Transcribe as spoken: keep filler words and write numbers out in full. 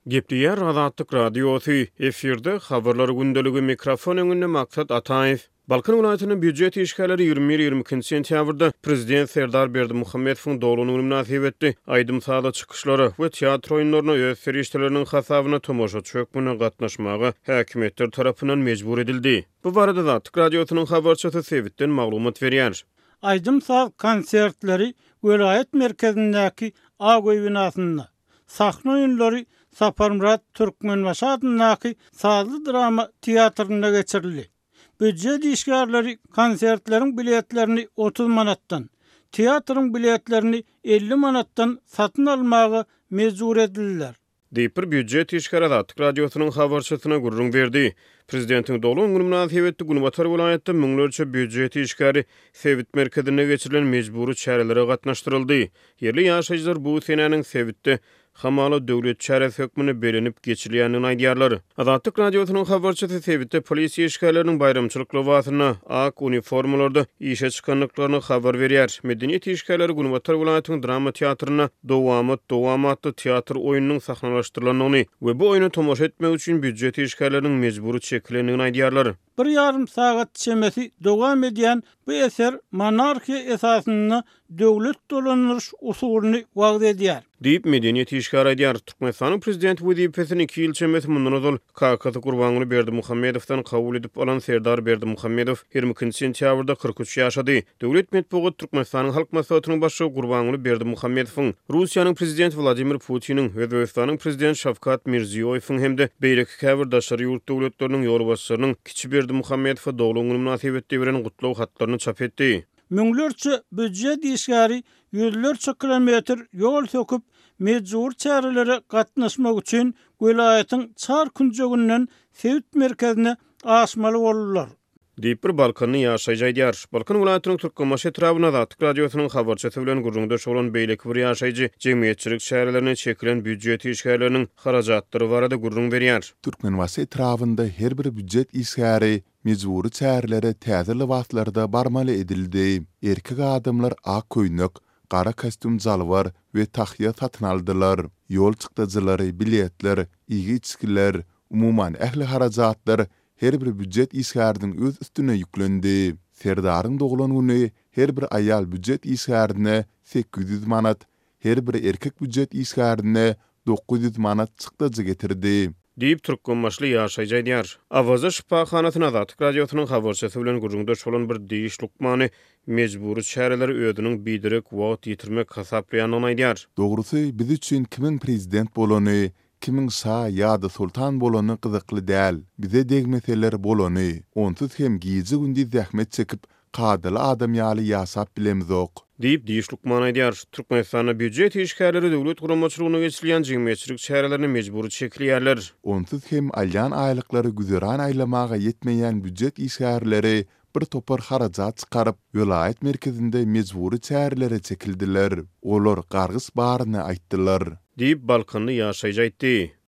Gepdiýär Azatlyk radiosu efirde habarlary gündeligi mikrofon öňünde maksat Ataýew. Balkan welaýatynyň büdjet işgärleri ýygrimi ýygrimi-ikinji sentýabrda prezident Serdar Berdimuhammedowyň dowlugyny münasibet etdi. Aýdym sada çykyşlary we teatr oýunlaryna öz ferişteleriniň hasabyna tomoşa çökmüne gatnaşmagy häkimetler tarapyndan mejbur edildi. Bu barada Azatlyk radiosynyň habarçysy Sewitden maglumat berýär. Aýdym sad konsertleri welaýat merkezindäki Agoý binasynda, sahna oýunlary Saparmurat Türkmenbaşy adyndaky sazly drama teatrynda geçirildi. Büdjet işgärleri konsertleriň biletlerini otuz manatdan, teatrın biletlerini elli manatdan satyn almagy mejbur edildiler. Diýip büdjet işgär Azatlyk radiosynyň habarçysyna gurrun berdi. Prezidentiň dowlugyny münasibetli Gunbatar welaýatda müňlerçe büdjet işgäri Sewit merkezine geçirilen mejburi çärelere gatnaşdyryldy. Yerli ýaşaýjylar bu senäniň Sewitde hamaly döwlet çäresi hökmüne belenip geçirilýänini aýdýarlar. Azatlyk radiosynyň habarçysy Sewitde polisiýa işgärleriniň bayramçylyk lowasyna ak uniformalarda işe çykanlyklaryny habar berýär. Medeniýet işgärleri Gunbatar welaýatynyň drama teatryna Dowamat Dowamatly teatr oýunynyň sahnalaşdyrylyny we bu oýuny tomoşa etmek üçin büdjet işgärleriniň mejburi çekilenini aýdýarlar. Bir yarım saat çemesi dowam edýän bu eser monarxiýa esasyna döwlet dolanýyş usulyny wagt edýär. Diýip medeniýet işgär edýär. Türkmenistanyň prezidenti wezipesini iki ýyl çemesi mundan ozal K K T Gurbanuly Berdimuhammedowdan kabul edip alan Serdar Berdimuhammedow ýygrimi ikinji sentýabrda kırk üç ýaşady. Döwlet medeniýet Türkmenistanyň halk maslahatynyň başçy Gurbanuly Berdimuhammedowyň, Russiýanyň prezidenti Vladimir Putiniň we Özbekistanyň prezidenti Şavkat Mirziýoýewiň hemde beýleki käbirdaşlary ýurt döwletleriniň ýolbaşçylarynyň kiçi Berdimuhammedowa dowlugyny münasibetde beren gutlaw hatlaryny çap etdi. Müňlerçe büdjet işgäri ýüzlerçe kilometr ýol söküp mejbur çärelere gatnaşmak üçin welaýatyň çar künjegünden Sewit merkezine aşmaly boldular. Diýip bir Balkanyň ýaşaýjy aýdýar. Balkan welaýatynyň Türkmenbaşy etrabyna Azatlyk radiosynyň habarçysy bilen gurrundaş bolan beýleki bir ýaşaýjy jemgyýetçilik şäherlerine çekilen büdjet işgärleriniň harajatlary barada gurrun berýär. Türkmenbaşy etrabynda her bir büdjet işgäri mejburi çärelere täze lewatlarda barmaly edildi. Erkek adamlar ak köýnük, gara kostyum jalwar we tahyýa satyn aldylar. Ýol çykdyjylary, biletler, ýygy içkiler, umumyň ähli harajatlar her bir büdjet işgäriniň öz üstüne ýüklendi. Serdaryň dogulanyny her bir aýal büdjet işgärine sekiz yüz manat, her bir erkek büdjet işgärine dokuz yüz manat çykdyjy getirdi. Diýip Türkmenbaşly ýaşaýjy aýdýar. Awaza şypahanasyna Azatlyk radiosynyň habarçysy bilen gurrundaş bolan bir diýiş lukmany mejburi çäreleri ödüniň bidirek wagt ýitirmek hasaplaýanyny aýdýar. Dogrusy biz üçin kimin prezident bolany, kimin şah ýa-da sultan bolany gyzykly däl. Bize degmeseler bolany, onsuz hem giýizi gündi zähmet çekip kadyly adam ýaly ýasap bilemizok. Diýip diýiş lukman aýdýar. Türkmenistanyň büdjet işgärleri döwlet guramaçylygyna geçirilýän jemgyýetçilik şäherlerini mejburi çekilýärler. Onsuz hem alýan aýlyklary güzeran aýlamaga ýetmeýän büdjet işgärleri bir topar harajat çykaryp welaýat merkezinde mejburi çäherlere çekildiler. Olar gargys baryny aýtdylar. Diýip Balkanyň ýaşaýjy aýtdy.